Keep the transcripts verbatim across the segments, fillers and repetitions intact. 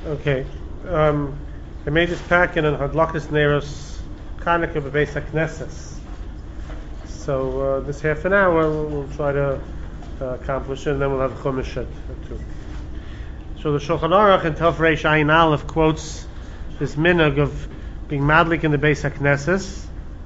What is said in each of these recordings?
Okay. Um, I made this packet in Hadlakas Neros Chanukah Bebeis HaKnesses. So uh, this half an hour we'll, we'll try to uh, accomplish it, and then we'll have Chumash at two. So the Shulchan Aruch in Tov Reish Ayin Aleph quotes this minhag of being madlik in the Beis HaKnesses.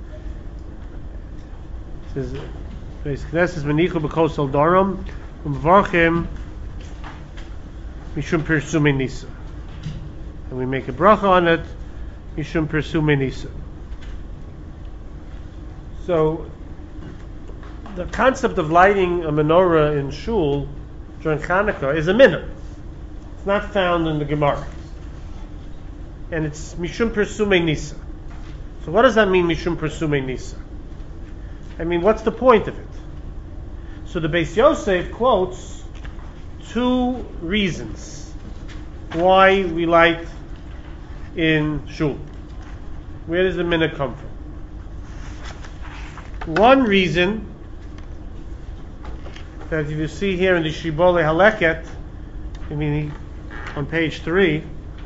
It says, Beis HaKnesses menichu b'kosel doram u'mvarchim mishum persumei nisa. And we make a bracha on it, mishum persumei nisa. So the concept of lighting a menorah in shul during Chanukah is a minhag. It's not found in the Gemara. And it's mishum persumei nisa. So what does that mean, mishum persumei nisa? I mean, what's the point of it? So the Beis Yosef quotes two reasons why we light in shul. Where does the minhag come from? One reason that you see here in the Shibbolei Haleket, I mean on page three,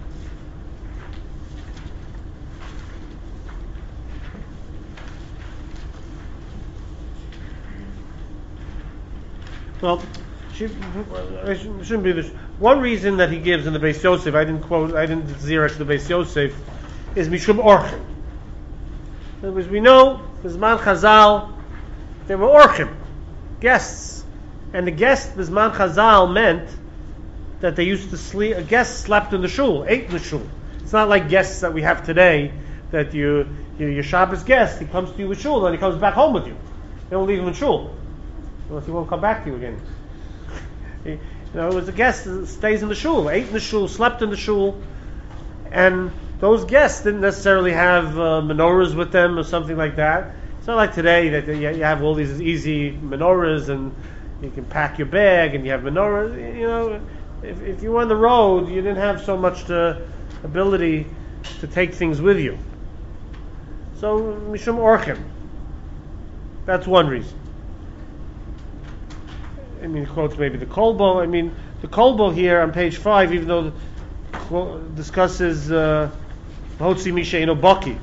well, it shouldn't be this. One reason that he gives in the Beis Yosef, I didn't quote, I didn't xerox the Beis Yosef, is mishum orchim. As we know, Bizman Chazal, there were orchim, guests, and the guest Bizman Chazal meant that they used to sleep. A guest slept in the shul, ate in the shul. It's not like guests that we have today, that you, you your Shabbos guest, he comes to you with shul, and he comes back home with you. You don't leave him in shul, unless he won't come back to you again. he, you know, it was a guest that stays in the shul, ate in the shul, slept in the shul, and those guests didn't necessarily have uh, menorahs with them or something like that. It's not like today that you have all these easy menorahs and you can pack your bag and you have menorahs. You know, if, if you were on the road, you didn't have so much the ability to take things with you. So, mishum orchim. That's one reason. I mean, he quotes maybe the Kolbo. I mean, the Kolbo here on page five, even though it discusses uh, Hotzi Misheino Baki,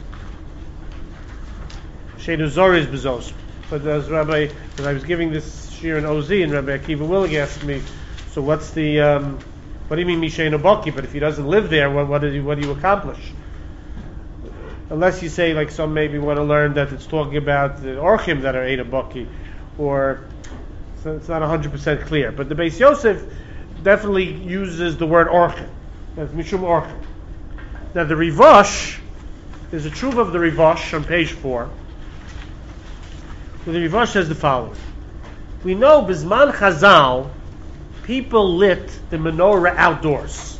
Sheinu Zoriz Bezos. But as Rabbi, when I was giving this shir in O Z, and Rabbi Akiva Willig asked me, so what's the, um, what do you mean Misheino Baki? But if he doesn't live there, what, what, do you, what do you accomplish? Unless you say, like some maybe want to learn that it's talking about the Orchim that are Eina Baki, or so it's not one hundred percent clear. But the Beis Yosef definitely uses the word Orchim. That's Mishum Orchim. Now the Rivash, there's a truth of the Rivash on page four. The Rivash says the following. We know Bizman Chazal, people lit the menorah outdoors.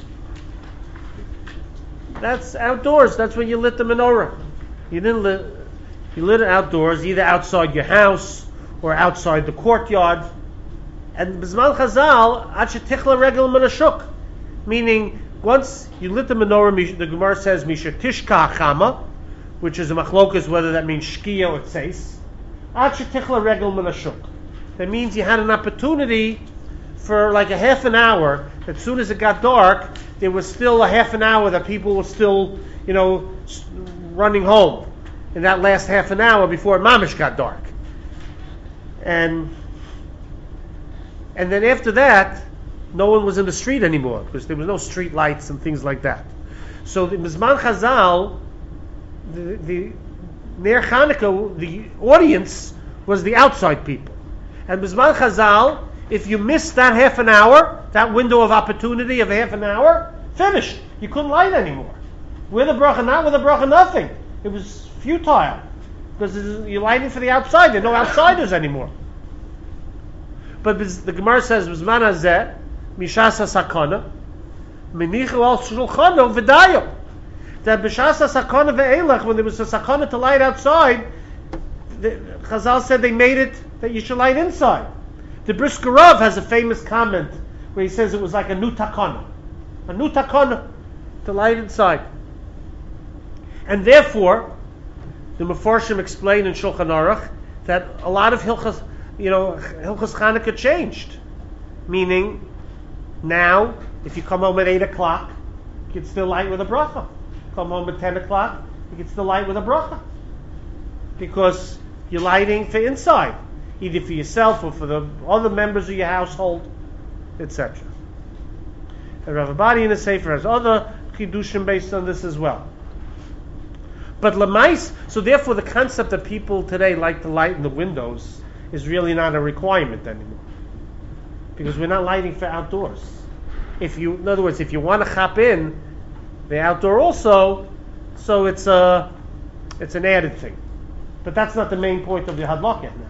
That's outdoors. That's when you lit the menorah. You didn't lit, you lit it outdoors, either outside your house or outside the courtyard. And Bizman Chazal, Ad shetichla regel min hashuk, meaning once you lit the menorah, the Gemara says Misha Tishka Chama, which is a machlokas whether that means Shkia or Tseis. Ad shetichla regel min hashuk. That means you had an opportunity for like a half an hour. As soon as it got dark, there was still a half an hour that people were still, you know, running home in that last half an hour before mamish got dark. And and then after that, no one was in the street anymore because there was no street lights and things like that. So the Mizman Chazal, the, the Ner Chanukah, the audience was the outside people. And Mizman Chazal, if you missed that half an hour, that window of opportunity of half an hour, finished. You couldn't light anymore. With a bracha, not with a bracha, nothing. It was futile. Because you're lighting for the outside. There are no outsiders anymore. But the Gemara says, Bizman hazeh, mishas ha-sakana, menichu al shulchano v'dayo. That b'shas ha-sakana ve'elach, when there was a sakana to light outside, the Chazal said they made it that you should light inside. The Brisker Rav has a famous comment where he says it was like a new takana. A new takana to light inside. And therefore, the Mefarshim explained in Shulchan Aruch that a lot of Hilchas, you know, Hilchas Chanukah changed. Meaning, now, if you come home at eight o'clock, You can still light with a bracha. Come home at ten o'clock, you can still light with a bracha. Because you're lighting for inside, either for yourself or for the other members of your household, et cetera. And Rav Abadi in the Sefer has other chidushim based on this as well. But lemais, so therefore the concept that people today like to light in the windows is really not a requirement anymore. Because we're not lighting for outdoors. If you, in other words, if you want to chop in the outdoor also, so it's a, it's an added thing. But that's not the main point of the hadlakah now.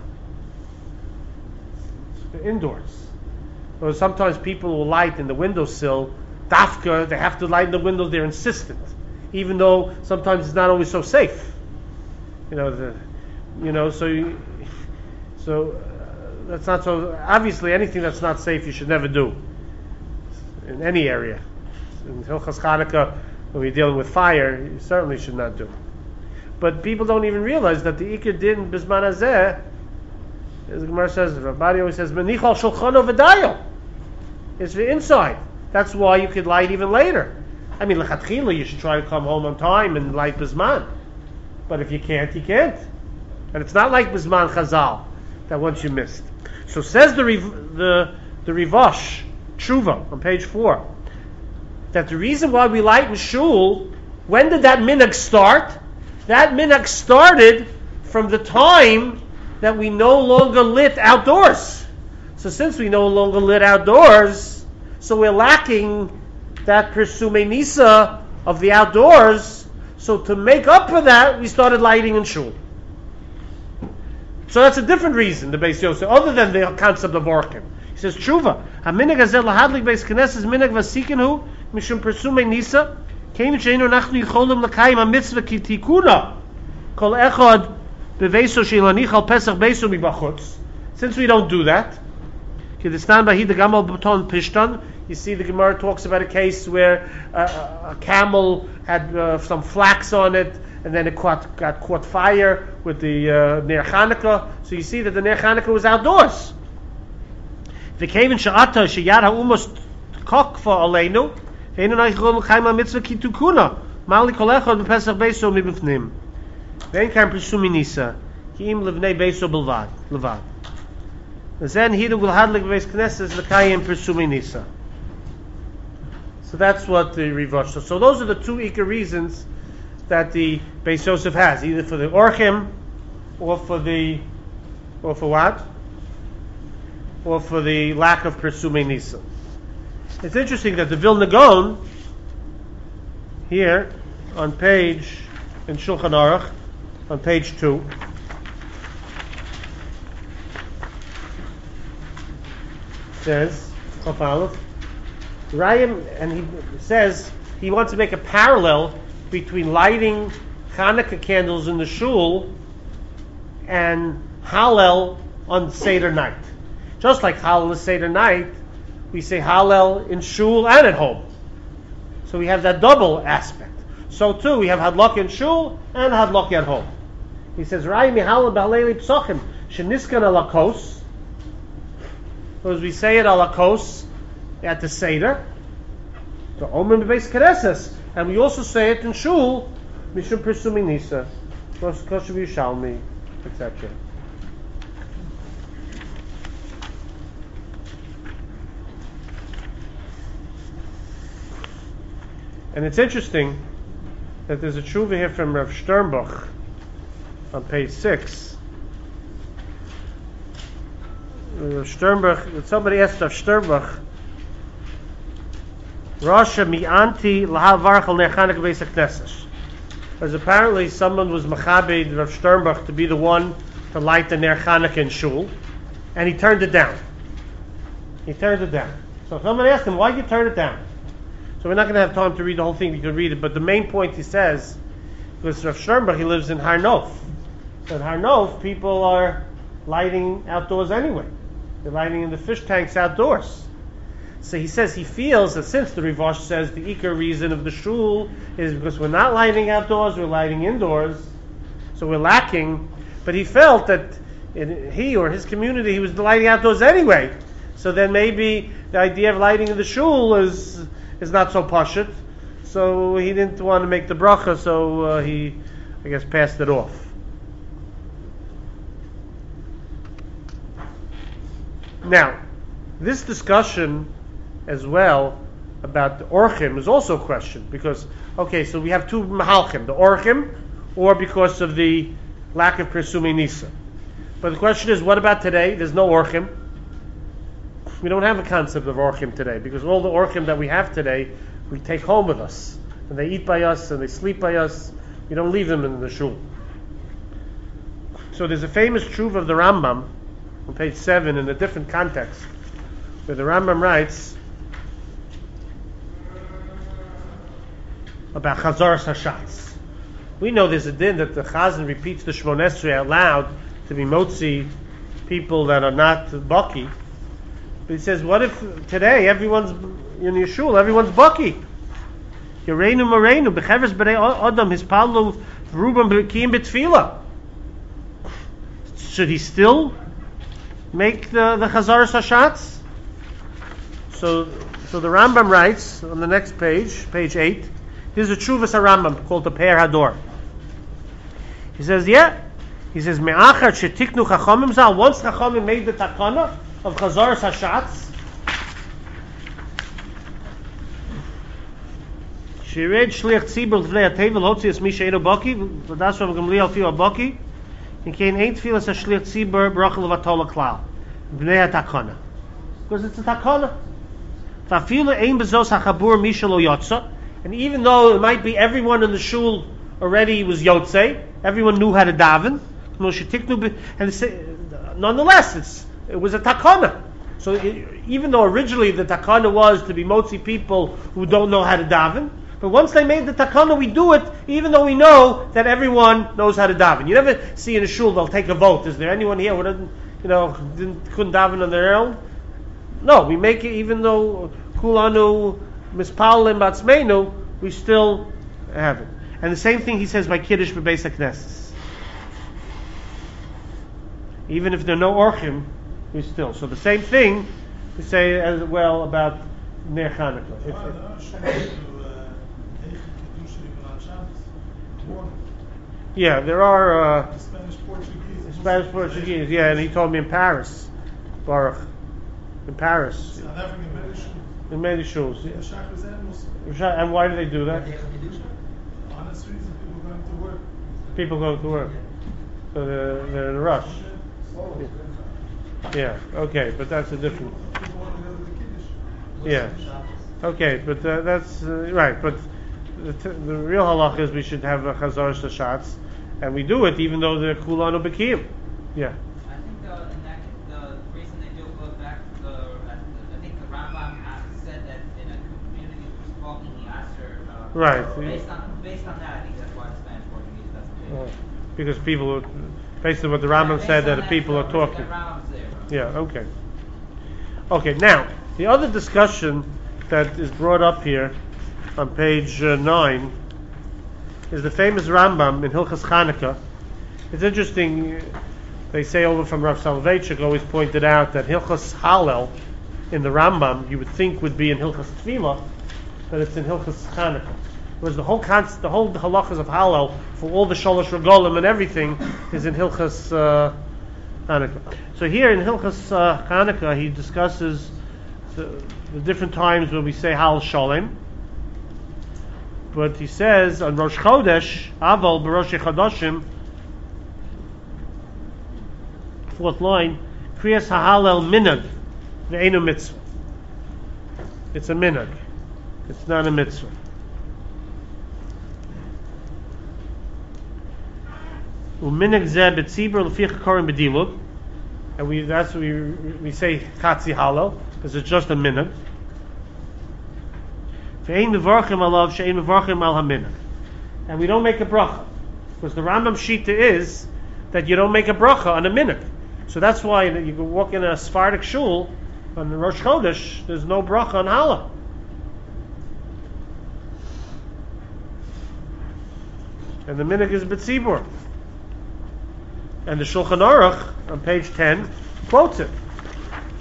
It's for indoors. Or sometimes people will light in the windowsill, dafka, they have to light in the windows, they're insistent. Even though sometimes it's not always so safe. You know, the, you know, so you, so uh, that's not so, obviously anything that's not safe you should never do. In any area. In Hilchas Chanukah, when we're dealing with fire, you certainly should not do. But people don't even realize that the Iker din Bisman Hazeh, as the Gemara says, Rabbi always says, Menichal Shulchano V'dayo. It's the inside. That's why you could light even later. I mean, lechatchila, you should try to come home on time and light Bisman. But if you can't, you can't. And it's not like Bisman Chazal, that once you missed. So says the the the Rivash, Tshuva, on page four, that the reason why we light in shul, when did that minhag start? That minhag started from the time that we no longer lit outdoors. So since we no longer lit outdoors, so we're lacking that Persume Nisa of the outdoors. So to make up for that, we started lighting in shul. So that's a different reason, the Beis Yosef, other than the concept of orchim. He says, Tshuva, ha-minhag hazeh lahadlik beis knesses minhag vasikenu mishum Persume Nisa kein sheinu nachnu yicholim l'kayim ha-mitzvah ki tikuna kol echad beveiso sheilanicha al pesach beiso mibachutz. Since we don't do that, Kedistan bahid the gamal baton pishtan. You see, the Gemara talks about a case where uh, a camel had uh, some flax on it, and then it caught, got caught fire with the uh, Ner Chanukah. So you see that the Ner Chanukah was outdoors. The kaven she'ata sheyad ha'umos kokfa aleinu ve'enu naichol l'chaim mitzvah kitukuna mali kol echad b'pesach beiso mibifnim ve'en kaim presumi nisa ki im livnei beiso bilvad levad. Then hidu will hadlik beis knesses l'kayim presumi nisa. So that's what the Rivash. So, so those are the two ikar reasons that the Beis Yosef has, either for the orchim, or for the, or for what? Or for the lack of Persume Nisa. It's interesting that the Vilna Gaon, here, on page, in Shulchan Aruch, on page two, says, Chaf Aleph, Rayim, and he says he wants to make a parallel between lighting Hanukkah candles in the shul and Hallel on Seder night. Just like Hallel is Seder night, we say Hallel in shul and at home. So we have that double aspect. So too, we have Hadlok in shul and Hadlok at home. He says, Rayim Hallel b'Haleli Psochim sheniskan alakos. As we say it alakos at the Seder, the Omer Beis Knesses, and we also say it in Shul, Mishum Persumi Nisa, Kosher Yishalmi, et cetera. And it's interesting that there's a tshuva here from Rav Sternbuch on page six. Rav Sternbuch, somebody asked Rav Sternbuch, Rasha mi'anti lahavarchal nechanik beis haknesses. As apparently someone was machabed Rav Sternbuch to be the one to light the Ner Chanukah in shul, and he turned it down. He turned it down. So someone asked him, why did you turn it down? So we're not going to have time to read the whole thing. You can read it, but the main point he says, because Rav Sternbuch, he lives in Har Nof. So in Har Nof, people are lighting outdoors anyway. They're lighting in the fish tanks outdoors. So he says he feels that since the Rivash says the ikar reason of the shul is because we're not lighting outdoors, we're lighting indoors, so we're lacking. But he felt that in, he or his community, he was lighting outdoors anyway. So then maybe the idea of lighting in the shul is is not so pashut. So he didn't want to make the bracha, so uh, he, I guess, passed it off. Now, this discussion as well about the orchim is also a question, because, okay, so we have two mahalchim, the orchim, or because of the lack of presuming nisa. But the question is, what about today? There's no orchim. We don't have a concept of orchim today, because all the orchim that we have today, we take home with us. And they eat by us, and they sleep by us. We don't leave them in the shul. So there's a famous truth of the Rambam, on page seven, in a different context, where the Rambam writes about Chazaras Hashatz. We know there's a din that the Chazan repeats the Shmoneh Esrei out loud to be motzi people that are not baki. But he says, what if today everyone's in your shul, everyone's baki? Yoreinu Moreinu, B'cheves B'rei Adam, Hispallu, Rubam B'kiyim B'tfila. Should he still make the, the Chazaras Hashatz? So, so the Rambam writes on the next page, page eight, there's a Chuvas HaRambam called the Pe'er Hador. He says, yeah. He says, Me'achar shetiknu chachamim zal, once chachamim made the takana of Chazaras Hashatz, shired shliach tzibur l'vnei hatevel hotzi es mi she'eino baki, v'das Rav Gamliel fiu abaki, and kein ein tfilas ha-shliach tzibur bracha levatol klal v'nei hatakana. Because it's a takana. V'afilu ein bezos hachabur mi shelo yotza, and even though it might be everyone in the shul already was yotzei, everyone knew how to daven, and nonetheless, it's, it was a takana. So it, even though originally the takana was to be motzi people who don't know how to daven, but once they made the takana, we do it, even though we know that everyone knows how to daven. You never see in a shul they'll take a vote. Is there anyone here who didn't, you know, didn't, couldn't daven on their own? No, we make it even though kulanu mispalim batzmeinu, we still have it. And the same thing he says by Kiddush b'Beis HaKnesses. Even if there are no orchim, we still. So the same thing we say as well about Ner Chanukah. If, if, yeah, there are uh, Spanish Portuguese. Spanish Portuguese. Yeah, and he told me in Paris, Baruch, in Paris, in many shuls. Yeah. And why do they do that? Honest reason, people going to work. People going to work, so they're, they're in a rush. Yeah. Okay, but that's a different. Yeah. Okay, but uh, that's uh, right. But the, t- the real halach is we should have a Chazaras Hashatz, and we do it even though they're kulanu b'kiyim. Yeah. I think the, in that, the reason they do it goes back to the. I think the Rambam said that in a community who's talking, he asked her. Uh, Right. Based on based on that, I think that's why the Spanish Portuguese doesn't. Uh, because people, based on what the Rambam Yeah, said, that on the people are talking. That Rambam's there. Yeah, okay. Okay, now, the other discussion that is brought up here on page uh, nine is the famous Rambam in Hilchas Chanukah. It's interesting, they say over from Rav Soloveitchik always pointed out that Hilchas Hallel in the Rambam you would think would be in Hilchas Tefillah, but it's in Hilchas Chanukah. Whereas the whole concept, the whole halachas of Hallel for all the Sholosh Regalim and everything is in Hilchas uh, Chanukah. So here in Hilchas uh, Chanukah he discusses the, the different times when we say Hal Sholem. But he says on Rosh Chodesh, Aval B'Rosh Chodashim, fourth line, Kriyas HaHalel Minag Ve'enu Mitzvah. It's a minag. It's not a mitzvah. U'minag zeh b'tzibur l'fiach korim b'dilug, and we that's what we we say Chatzi Halal because it's just a minag. Ve'ein mevarchim alav she'ein mevarchim al haminag, and we don't make a bracha because the Rambam Shita is that you don't make a bracha on a minag. So that's why you can walk in a Sephardic shul on the Rosh Chodesh. There's no bracha on Halal. And the minhag is b'tzibur. And the Shulchan Aruch on page ten quotes it.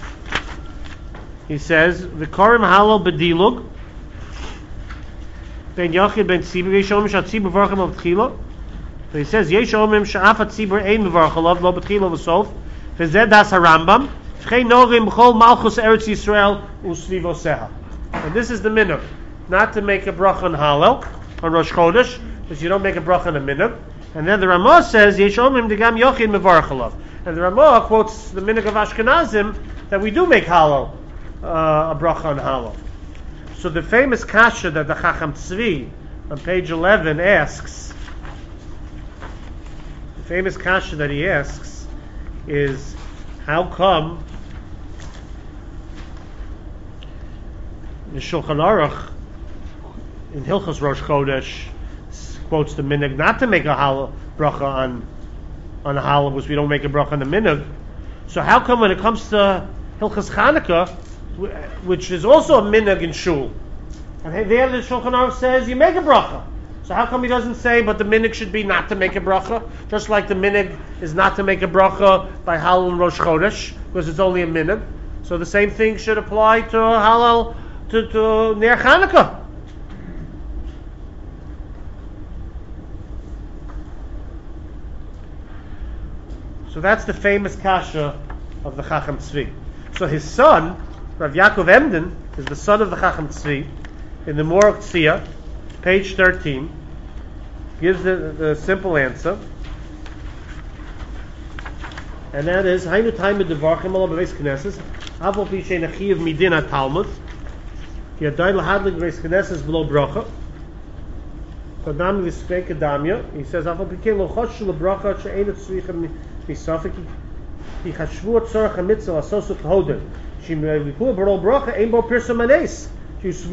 He says, "V'karim halal b'dilug Ben Yachid Ben Tzibur, Yesh Omim Shatzibur Varchim Al B'tchila. So he says, Yesh Omim Sha'af HaTzibur Ein Mevarchalav Lo B'tchila V'sof. V'zeh Das HaRambam. Shchei Norim B'chol Malchus Eretz Yisrael U'Svivoseha. And this is the minhag, not to make a bracha on Hallel, on Rosh Chodesh, because you don't make a bracha on a minhag. And then the Ramah says, Yesh Omim Degam Yochid Mevarchalav. And the Ramah quotes the minhag of Ashkenazim that we do make Hallel, uh, a bracha on Hallel. So the famous kasha that the Chacham Tzvi on page eleven asks, the famous kasha that he asks is, how come the Shulchan Aruch in Hilchos Rosh Chodesh quotes the minhag not to make a hal- bracha on on a halal, because we don't make a bracha on the minhag. So how come when it comes to Hilchos Chanukah, which is also a minhag in shul, and there the Shulchan Aruch says you make a bracha? So how come he doesn't say, but the minhag should be not to make a bracha, just like the minhag is not to make a bracha by halal and Rosh Chodesh, because it's only a minhag. So the same thing should apply to halal, to, to Ner Chanukah. So that's the famous kasha of the Chacham Tzvi. So his son, Rav Yaakov Emden, is the son of the Chacham Tzvi, in the Morok Tzia, page thirteen, gives the, the simple answer, and that is, Hainu Taimid Devarchim Ala Beis Knesses, Avol Pi Shein Achiv Midin HaTalmud, Ki Yadai Lahadlik Beis Knesses Below Bracha, Kodam Lispei Kedamya, he says, Avol Pi Kein Lo Choshu LeBracha She'ein Tzricha Misafik, Ki Chashvu Tzorach HaMitzvah Asosuk Hoden, Shim Lipu Barol Bracha, Ein Bo Pirsa Manes, He says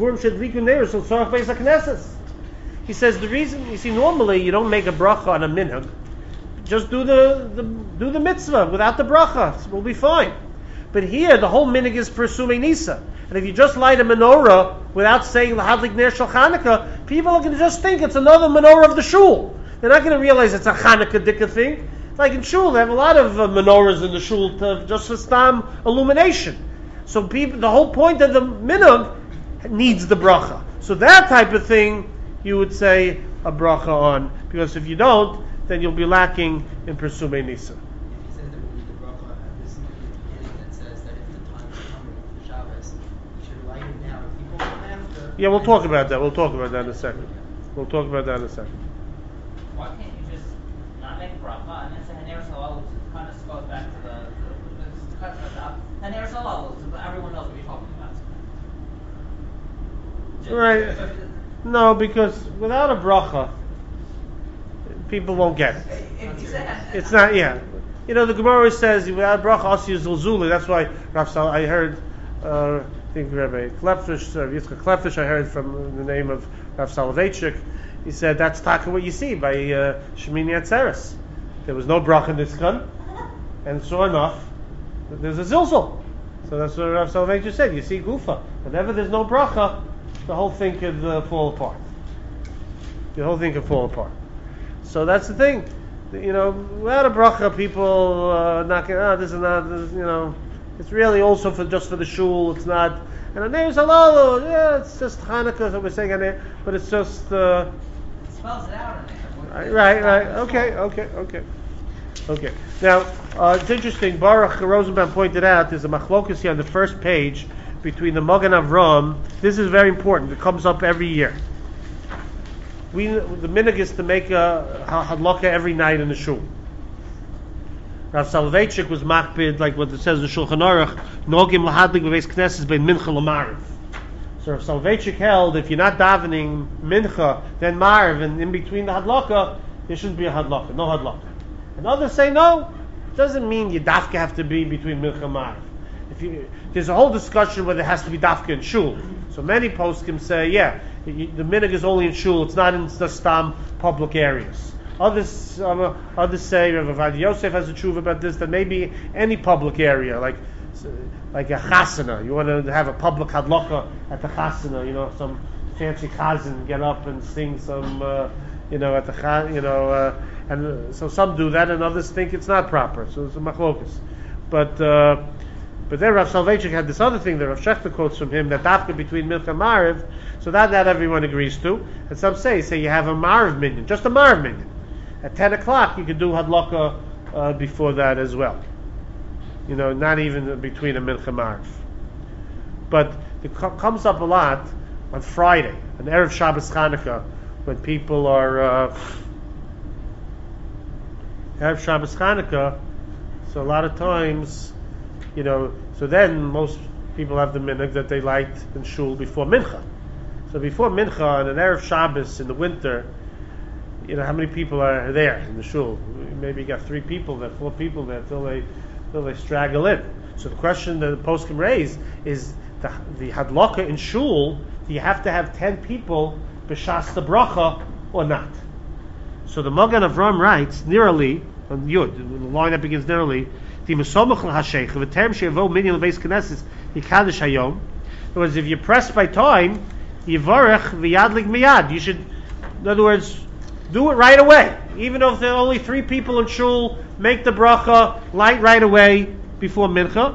the reason, you see, normally you don't make a bracha on a minhag. Just do the, the do the mitzvah without the bracha. We'll be fine. But here the whole minhag is pursuing Nisa. And if you just light a menorah without saying L'Hadlik Ner Shel Chanukah, people are going to just think it's another menorah of the shul. They're not going to realize it's a Chanukah dika thing. Like in shul, they have a lot of uh, menorahs in the shul to, just for stam illumination. So people, the whole point of the minhag needs the bracha. So that type of thing you would say a bracha on, because if you don't, then you'll be lacking in Persumei Nisa. He says that we need the bracha at this beginning that says that if the time is coming for Shabbos, you should light it now. If people come after. Yeah, we'll talk about that. We'll talk about that in a second. We'll talk about that in a second. Why can't you just not make bracha and then say Haner Salal, which kind of goes back to the the cut about Haner Salal, so everyone knows what you're talking about. Right. No, because without a bracha, people won't get it. It's not, yeah. You know, the Gemara says without bracha, Asi Zulzuli. That's why Rav Sal, I heard, uh, I think Rabbi Klepfish, uh, Yitzchak Klepfish, I heard from the name of Rav Soloveitchik. He said that's taka what you see by uh, Shemini Atzeres. There was no bracha in this gun, and sure enough, there's a zilzul. So that's what Rav Soloveitchik said. You see gufa. Whenever there's no bracha, the whole thing could uh, fall apart. The whole thing could fall apart. So that's the thing. You know, without a bracha, people uh, not going, oh, this is not, this, you know, it's really also for just for the shul. It's not, and the name is halal. Yeah, it's just Hanukkah, so we're saying it, but it's just. Uh, it spells it out in there. Right, right. Okay, okay, okay. Okay. Now, uh, it's interesting. Baruch Rosenbaum pointed out there's a machlokus here on the first page between the Magen Avram. This is very important. It comes up every year. We the minhag is to make a hadlaka every night in the shul. Rav Soloveitchik was makbid, like what it says in the Shulchan Aruch, nogim lahadlik b'beis knesses ben mincha l'mariv. So Rav Soloveitchik held if you're not davening mincha, then mariv, and in between the hadlaka, there shouldn't be a hadlaka, no hadlaka. And others say no, it doesn't mean you dafka have to be between mincha and mariv. If you, there's a whole discussion whether it has to be dafka in shul. So many poskim say, yeah, the minhag is only in shul; it's not in the stam public areas. Others, um, others say, Rav Avad Yosef has a tshuva about this, that maybe any public area, like like a chasana, you want to have a public hadlaka at the chasana, you know, some fancy chazan get up and sing some, uh, you know, at the chas, you know, uh, and so some do that, and others think it's not proper. So it's a machlokas, but. Uh, But then Rav Soloveitchik had this other thing that Rav Shechter quotes from him, that dafka between Mincha and Mariv, so that not everyone agrees to. And some say, say you have a Mariv minyan, just a Mariv minyan. At ten o'clock you could do Hadlaka uh, before that as well. You know, not even between a Mincha and Mariv. But it co- comes up a lot on Friday, on Erev Shabbos Chanukah, when people are uh, Erev Shabbos Chanukah, so a lot of times, you know, so then most people have the minhag that they light in shul before mincha. So before mincha on an Erev Shabbos in the winter, you know, how many people are there in the shul? Maybe you got three people there, four people there, till they till they straggle in. So the question that the post can raise is the the hadlaka in shul. Do you have to have ten people b'shas the bracha or not? So the Magen Avram writes nearly on Yud, the line that begins nearly. The Mesomach l'Hasheich v'terem she'yavo minyan lebeis knesses yikadosh hayom. In other words, if you're pressed by time, yivarech v'yadlik miyad. You should, in other words, do it right away. Even if there are only three people in shul, make the bracha, light right away before mincha.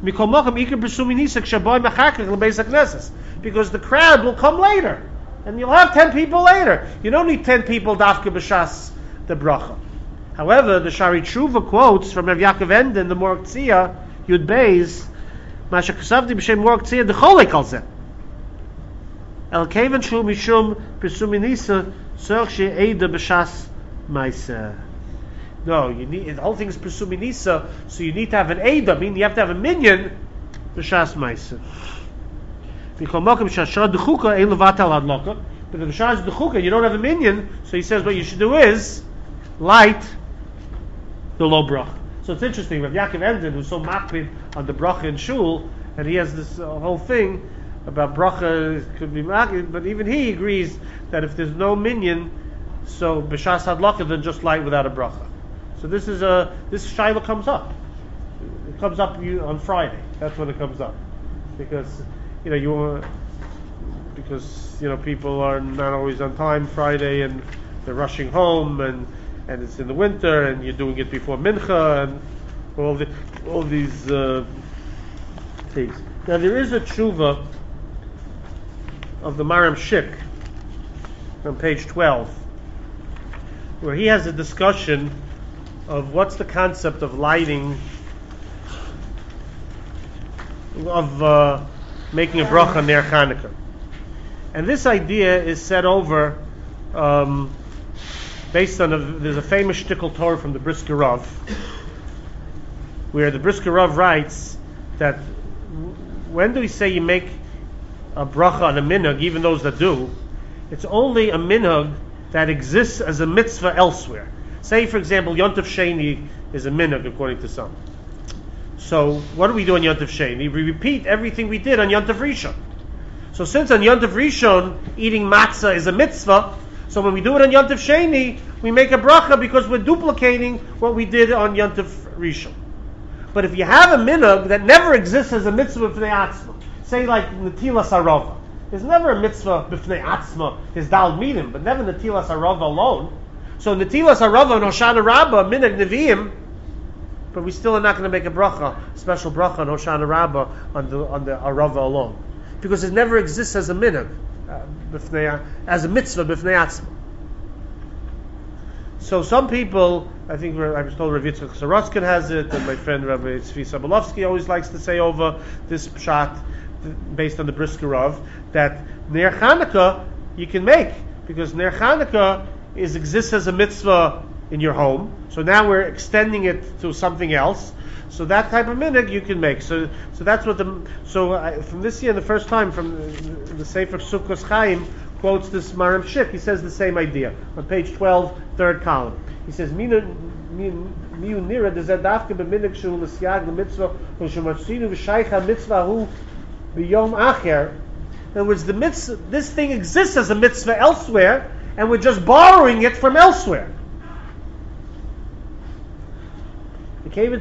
Because the crowd will come later, and you'll have ten people later. You don't need ten people dafka b'shas the bracha. However, the Shari Tshuva quotes from Rav Yaakov Enden, the Morag Tzia, Yud Beis, Masha Kasavdi b'shem Morag Tzia d'cholei kalzeh. El kevan shu mishum presuminisa tzorch she'eda b'shas ma'aseh. No, you need, the whole thing is presuminisa, so you need to have an eda, meaning you have to have a minyan b'shas ma'aseh. V'kol mokem shashar d'chuka ein levatal hadlaka. But if b'shas d'chuka you don't have a minyan, so he says what you should do is light the low bracha. So it's interesting, Rav Yaakov Enden, who's so makpid on the bracha in shul, and he has this uh, whole thing about bracha could be makpid, but even he agrees that if there's no minyan, so b'shas hadlaka, then just light without a bracha. So this is a this shaila comes up. It comes up you, on Friday. That's when it comes up, because you know you uh, because you know people are not always on time Friday, and they're rushing home, and. and it's in the winter, and you're doing it before mincha, and all the all these uh, things. Now there is a tshuva of the Maram Shik on page twelve, where he has a discussion of what's the concept of lighting, of uh, making a bracha ner Chanukah, and this idea is set over. Um, Based on a, there's a famous shtickle Torah from the Brisker Rav, where the Brisker Rav writes that when do we say you make a bracha on a minhag, even those that do, it's only a minhag that exists as a mitzvah elsewhere. Say, for example, Yontif Sheni is a minhag according to some. So what do we do on Yontif Sheni? We repeat everything we did on Yontif Rishon. So since on Yontif Rishon eating matzah is a mitzvah, so when we do it on Yontif Sheni, we make a bracha because we're duplicating what we did on Yontif Rishon. But if you have a minhag that never exists as a mitzvah b'fnei atzma, say like Netilas Arava, there's never a mitzvah b'fnei atzma, there's Dal Midim, but never Netilas Arava alone. So Netilas Arava and Hoshana Rabbah, minhag Nevi'im, but we still are not going to make a bracha, special bracha on Hoshana Rabbah on the on the Arava alone, because it never exists as a minhag. Uh, as a mitzvah b'fnei atzma. So some people, I think I was told Rav Yitzchak Sorotzkin has it, and my friend Rabbi Tzvi Sobolovsky always likes to say over this pshat based on the Brisker Rav that Ner Chanukah you can make, because Ner Chanukah is exists as a mitzvah in your home. So now we're extending it to something else. So that type of minhag you can make. So, so that's what the. So I, from this year, the first time from the, the Sefer Sukkos Chaim quotes this Maram Shik. He says the same idea on page twelve, third column. He says, "Miu nira dezadavke b'minhag shul l'siyag l'mitzvah u'shematzinu v'shaycha mitzvah hu b'yom acher." In other words, the mitzvah, this thing exists as a mitzvah elsewhere, and we're just borrowing it from elsewhere. And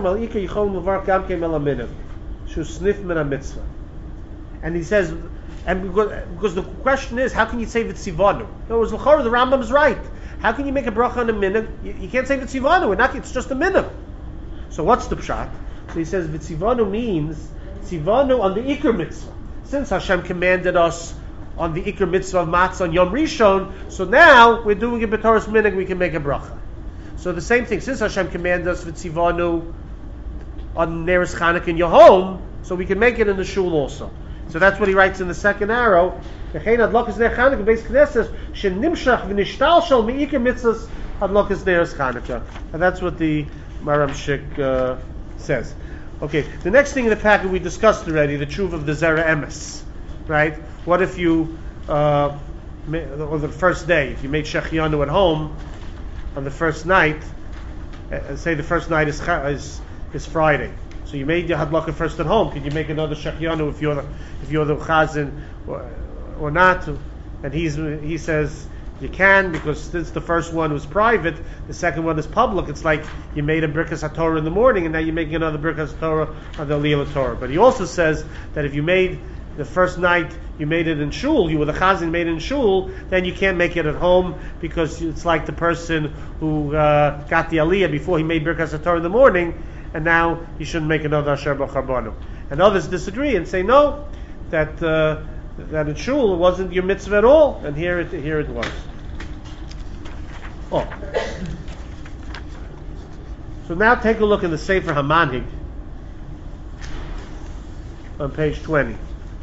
he says, and because, because the question is, how can you say v'tzivanu? In other words, the Rambam is right. How can you make a bracha on a minhag? You, you can't say v'tzivanu. Not, it's just a minhag. So what's the pshat? So he says v'tzivanu means tzivanu on the Iker mitzvah. Since Hashem commanded us on the Iker mitzvah of matzah on Yom Rishon, so now we're doing it b'Torah's minhag, we can make a bracha. So the same thing, since Hashem commanded us v'tzivanu on Neres Chanukah in your home, so we can make it in the shul also. So that's what he writes in the second arrow. V'chein adlokas ner Chanukah beis knesses shenimshach v'nishtalshel me'ikar mitzvahs adlokas Neres Chanukah. And that's what the Maramshik uh, says. Okay, the next thing in the packet we discussed already, the truth of the Zera Emes, right? What if you, uh, on the first day, if you made Shechianu at home on the first night, uh, say the first night is, is is Friday, so you made your Hadlaka first at home. Could you make another Shechianu if you're the if you're the Chazan or, or not? And he's he says you can, because since the first one was private, the second one is public. It's like you made a Birkas HaTorah in the morning, and now you're making another Birkas HaTorah on the Aliyah Torah. But he also says that if you made the first night, you made it in shul, you were the chazan, made it in shul, then you can't make it at home, because it's like the person who uh, got the Aliyah before he made Birkas HaTorah in the morning, and now he shouldn't make another Asher B'Charbanu. And others disagree and say no, that uh, that in shul it wasn't your mitzvah at all, and here it here it was. Oh. So now take a look in the Sefer HaManhig on page twenty.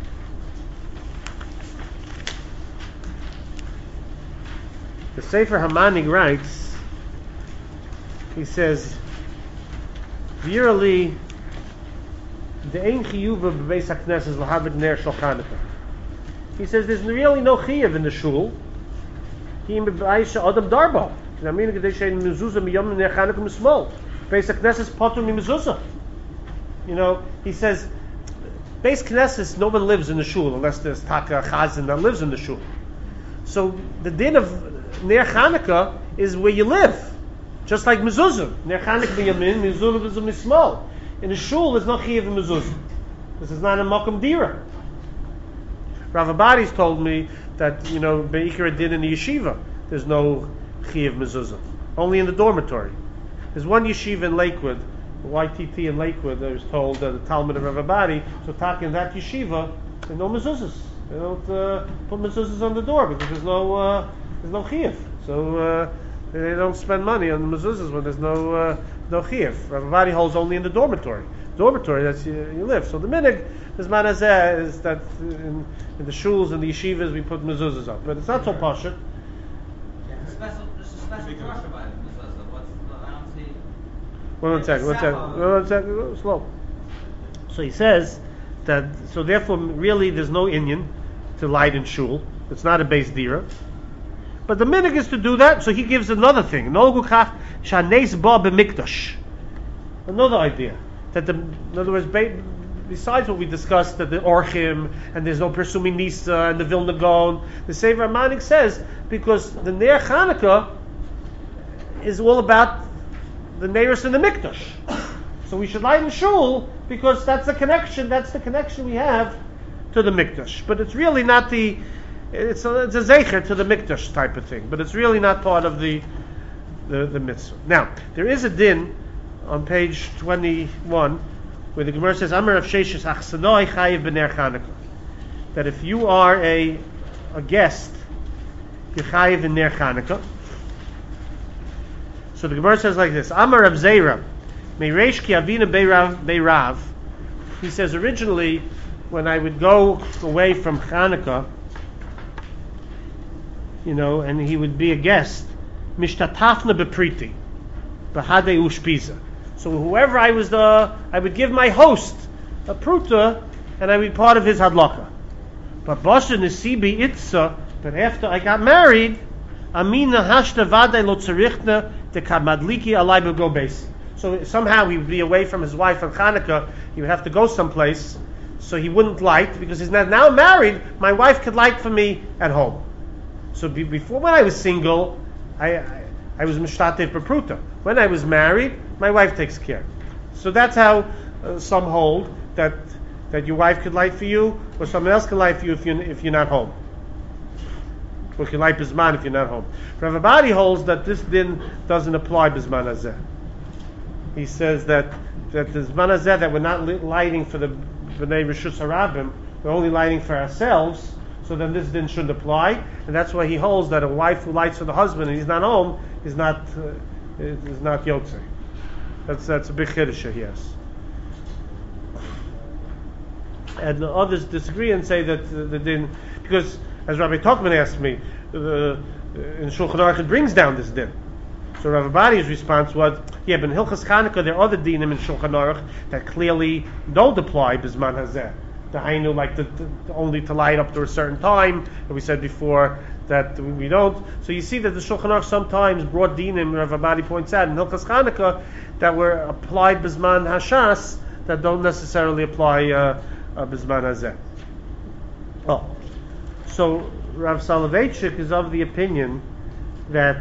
The Sefer HaManhig writes, he says, V'yirali the ein chiyuva b'beis haknesses l'habit ner shel Chanukah. He says there's really no chiyuv in the shul. He b'bayis adam darba. I mean, they say mezuzah miyom ner Chanukah mismol. Beis haknesses potur mi mezuzah. You know, he says, Beis Knesses, no one lives in the shul unless there's taka chazan that lives in the shul. So the din of ner Chanukah is where you live, just like mezuzah. Ner Chanukah b'yamin, mezuzah b'mismol. In the shul, there's no chiyuv in mezuzah. This is not a makom dira. Rav Abadi's told me that, you know, be'ikar din in the yeshiva, there's no chiyuv mezuzah. Only in the dormitory. There's one yeshiva in Lakewood, Y T T in Lakewood, I was told, uh, the Talmud of Rav Abadi, so talking in that yeshiva, there's no mezuzahs. They don't uh, put mezuzahs on the door because there's no uh, there's no chiyuv. So uh, they don't spend money on the mezuzahs when there's no uh, no chiyuv. Rav Abadi holds only in the dormitory. Dormitory, that's you, you live. So the minhag is manazeh is that in, in the shuls and the yeshivas we put mezuzahs up, but it's not so pashut. There's a special, there's a special drush about it. What's the, I don't see. One second, one second, one second, slow. So he says that, so therefore, really, there's no inyan to light in shul. It's not a base dira. But the minhag is to do that, so he gives another thing. Another idea. That the, in other words, besides what we discussed, that the Orchim, and there's no Persumi Nisa, and the Vilna Gaon, the Sefer HaManhig says, because the Ner Chanukah is all about the Neiros and the Mikdash. So we should light in shul, because that's the connection, that's the connection we have to the Mikdash. But it's really not the, it's a, it's a zecher to the Mikdash type of thing, but it's really not part of the, the, the mitzvah. Now, there is a din on page twenty-one, where the Gemara says, Amar Rav Sheshes Achsanoi Chayiv B'ner Chanukah, that if you are a a guest, you're Chayiv in Ner Chanukah. So the Gemara says like this, Amar Rav Zeira, Meiresh Ki Avina Beirav Beirav. He says, originally, when I would go away from Chanukah, you know, and he would be a guest, Mishtatafna Bepriti, Bahade Ushpiza. So whoever I was the, I would give my host a pruta, and I would be part of his hadlaka. But Basha Nesibi Itza, but after I got married, Amina Hashta Vadai Lo Tzarichna de Kamadliki Alai B'Go Beis. So somehow he would be away from his wife on Chanukah, he would have to go someplace, so he wouldn't light, because he's not now married, my wife could light for me at home. So be, before, when I was single, I, I, I was Mishtate Pruta. When I was married, my wife takes care. So that's how uh, some hold that that your wife could light for you, or someone else can light for you if you if you're not home, or can light bisman if you're not home. Rav Abadi holds that this din doesn't apply bisman azeh. he says that that the Zman Hazeh, that we're not li- lighting for the B'nai Rishus Harabim, we're only lighting for ourselves, so then this din shouldn't apply, and that's why he holds that a wife who lights for the husband and he's not home is not uh, is not Yotzei. That's that's a big chiddush he has. And the others disagree and say that uh, the din, because as Rabbi Tokman asked me, uh, in Shulchan Aruch it brings down this din. So Rav Abadi's response was, yeah, but in Hilchas Chanukah there are other dinim in Shulchan Aruch that clearly don't apply Bizman Hazeh. The Hainu, like the, the, only to light up to a certain time, and we said before that we don't. So you see that the Shulchan Aruch sometimes brought dinim, Rav Abadi points out, in Hilchas Chanukah that were applied Bizman Hashas that don't necessarily apply uh, uh, Bizman Hazeh. Oh. So Rav Soloveitchik is of the opinion that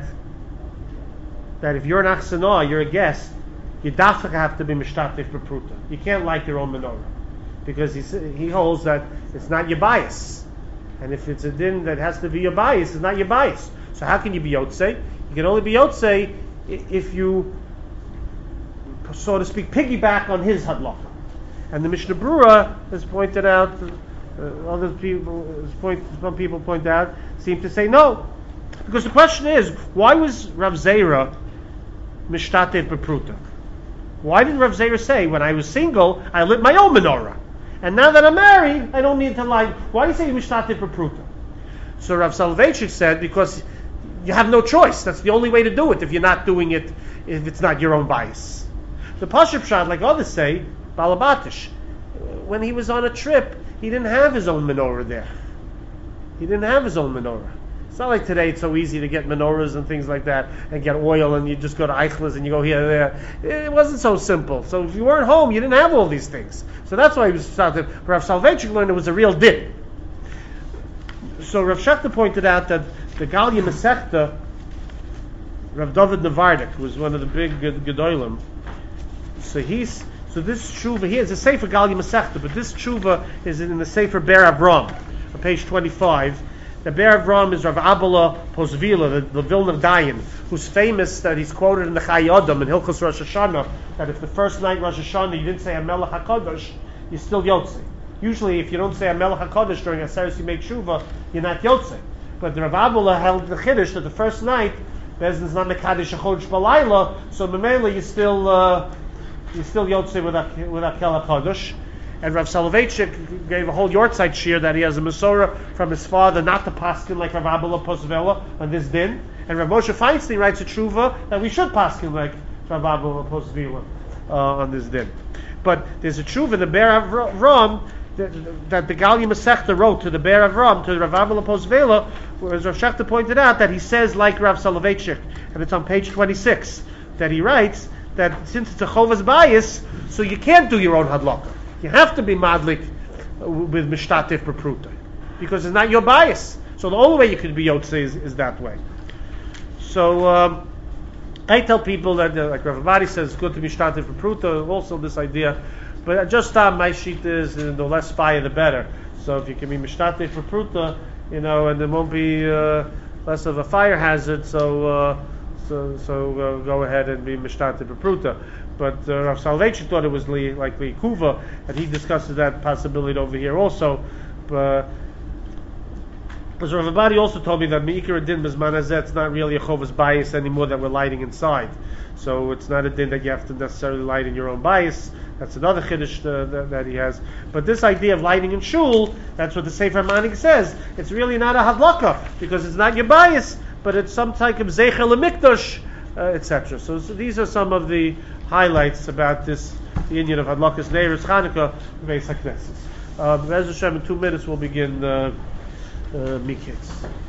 that if you're an achsanah, you're a guest, you dafka have to be mishtatif b'pruta. You can't light your own menorah, because he he holds that it's not your bias, and if it's a din that has to be your bias, it's not your bias. So how can you be yotzei? You can only be yotzei if you, so to speak, piggyback on his hadlaka. And the Mishnah Brura has pointed out, uh, other people, point, some people point out, seem to say no, because the question is, why was Rav Zera mishtatev b'pruta? Why didn't Rav Zera say, when I was single, I lit my own menorah, and now that I'm married, I don't need to light? Why do you say mishtatev b'pruta? So Rav Soloveitchik said, because you have no choice. That's the only way to do it if you're not doing it, if it's not your own bias. The Pashup Shad, like others say, Balabatish, when he was on a trip, he didn't have his own menorah there. He didn't have his own menorah. It's not like today it's so easy to get menorahs and things like that, and get oil, and you just go to Eichler's and you go here and there. It wasn't so simple. So if you weren't home, you didn't have all these things. So that's why he was started. Rav Soloveitchik learned it was a real din. So Rav Shechter pointed out that the Galia Masechta, Rav David Navardik was one of the big Gedolim. So he's so this tshuva here is a Sefer Galia Masechta, but this tshuva is in the Sefer Ber Avram on page twenty-five. The Ber Avram is Rav Abala Posvila, the, the Vilna Dayan, who's famous that he's quoted in the Chai Adam in Hilchos Rosh Hashanah, that if the first night Rosh Hashanah you didn't say HaMelech HaKadosh, you're still Yotzei. Usually if you don't say HaMelech HaKadosh during Aseres Yimei Tshuva, you're not Yotzei. But the Rav Abala held the Chiddush that the first night, Bezdin's not Mekadosh HaChodesh Balayla, so Memela you still uh, you still Yotzei with Akel HaKadosh. And Rav Soloveitchik gave a whole yortzeit shir that he has a Masorah from his father not to paskin like Rav Abba Posvela on this din. And Rav Moshe Feinstein writes a tshuva that we should paskin like Rav Abba Posvela uh, on this din. But there's a tshuva in the Ber Avram that, that the Galia Masechta wrote to the Ber Avram, to Rav Abba Posvela, whereas Rav Shechter pointed out that he says like Rav Soloveitchik, and it's on page twenty-six, that he writes that since it's a chovas bias, so you can't do your own hadlaka. You have to be madlik with mishtatif b'pruta, because it's not your bias. So the only way you could be yotzei is, is that way. So um, I tell people that, uh, like Rav Abadi says, it's good to be mishtatif b'pruta. Also this idea, but just time my sheet is uh, the less fire the better. So if you can be mishtatif b'pruta, you know, and there won't be uh, less of a fire hazard. So uh, so so uh, go ahead and be mishtatif b'pruta. But uh, Rav Soloveitchik thought it was li, like Kuva, and he discusses that possibility over here also. But because Rav Abadi also told me that Meikar Din Bizman Hazeh, it's not really a Chovas bias anymore that we're lighting inside. So it's not a din that you have to necessarily light in your own bias. That's another chiddush uh, that, that he has. But this idea of lighting in shul, that's what the Sefer Manik says. It's really not a hadlaka, because it's not your bias, but it's some type of zecher lemikdash, uh, et cetera. So, so these are some of the highlights about this, the Inyan of Hadlakas Neiros Chanukah Beis HaKnesses. Uh, Be'ez Hashem, in two minutes we'll begin uh, uh, Miketz.